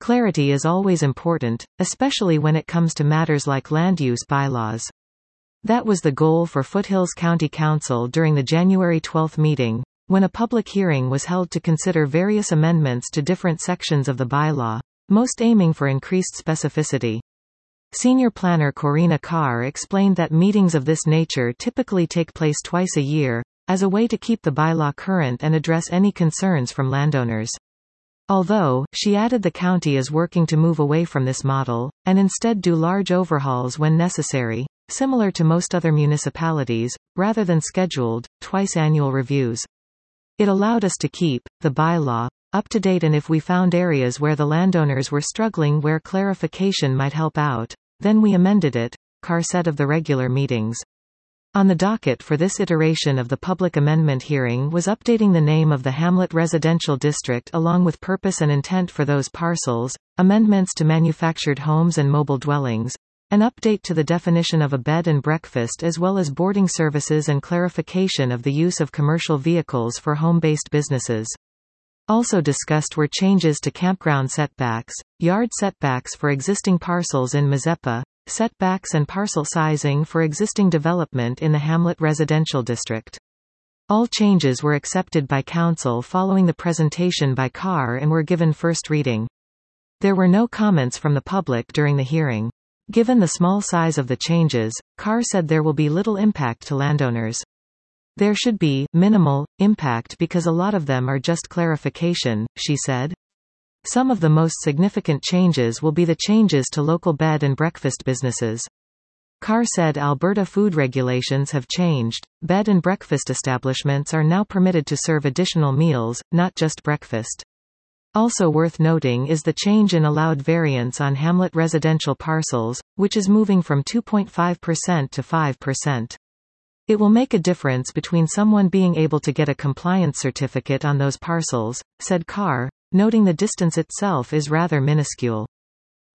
Clarity is always important, especially when it comes to matters like land use bylaws. That was the goal for Foothills County Council during the January 12 meeting, when a public hearing was held to consider various amendments to different sections of the bylaw, most aiming for increased specificity. Senior planner Corina Carr explained that meetings of this nature typically take place twice a year, as a way to keep the bylaw current and address any concerns from landowners. Although, she added, the county is working to move away from this model, and instead do large overhauls when necessary, similar to most other municipalities, rather than scheduled, twice-annual reviews. It allowed us to keep the bylaw up to date, and if we found areas where the landowners were struggling where clarification might help out, then we amended it, Carr said of the regular meetings. On the docket for this iteration of the public amendment hearing was updating the name of the Hamlet Residential District along with purpose and intent for those parcels, amendments to manufactured homes and mobile dwellings, an update to the definition of a bed and breakfast, as well as boarding services and clarification of the use of commercial vehicles for home-based businesses. Also discussed were changes to campground setbacks, yard setbacks for existing parcels in Mazeppa, setbacks and parcel sizing for existing development in the Hamlet Residential District. All changes were accepted by Council following the presentation by Carr and were given first reading. There were no comments from the public during the hearing. Given the small size of the changes, Carr said there will be little impact to landowners. There should be minimal impact because a lot of them are just clarification, she said. Some of the most significant changes will be the changes to local bed and breakfast businesses. Carr said Alberta food regulations have changed. Bed and breakfast establishments are now permitted to serve additional meals, not just breakfast. Also worth noting is the change in allowed variance on Hamlet residential parcels, which is moving from 2.5% to 5%. It will make a difference between someone being able to get a compliance certificate on those parcels, said Carr, noting the distance itself is rather minuscule.